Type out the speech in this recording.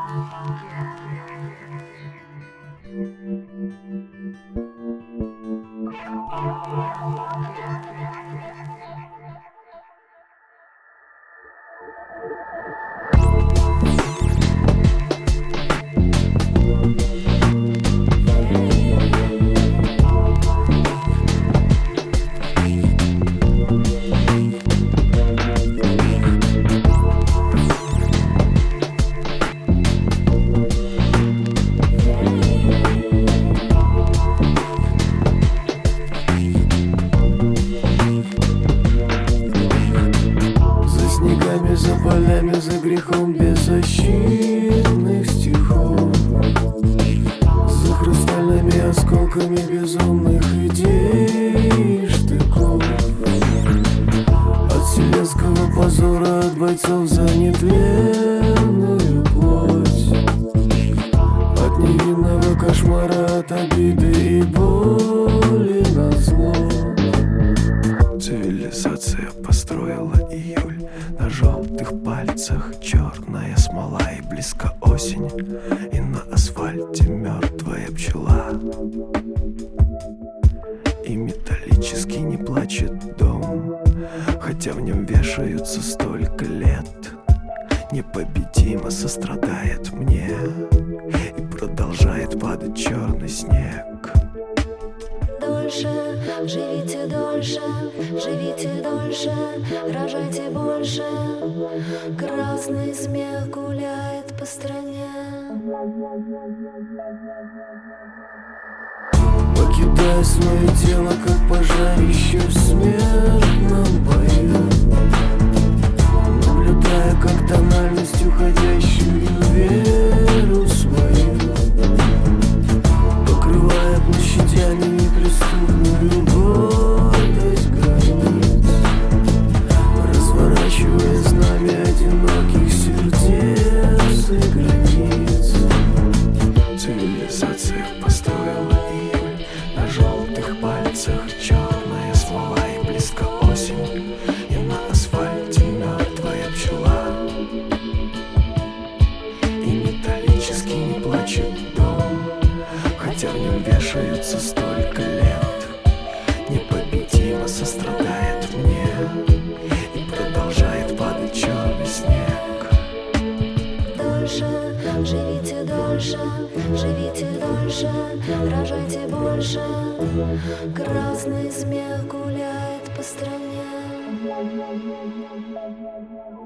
За полями, за грехом беззащитных стихов, за хрустальными осколками безумных идей и штыков, от вселенского позора, от бойцов за нетленную плоть, от невинного кошмара, от обиды и боли назло. Цивилизация построила июль, на желтых пальцах черная смола, и близко осень, и на асфальте мертвая пчела. И металлически не плачет дом, хотя в нем вешаются столько лет. Непобедимо сострадает мне и продолжает падать черный снег. Дольше, живите дольше, живите дольше, рожайте больше. Красный смех гуляет по стране. Покидая свое тело, как пожарище в смертном бою, наблюдая, как тональность уходящую веру свою покрывает площадями неприступную гордость границ, разворачивая знамя одиноких сердец и границ. Цивилизация построила июль, на желтых пальцах черная смола, и близко осень, и на асфальте мертвая пчела. И металлически не плачет дом, хотя в нем вешаются столько лет. Непобедимо сострадает мне и продолжает падать черный снег. Дольше, живите дольше, живите дольше, рожайте больше. Красный смех гуляет по стране.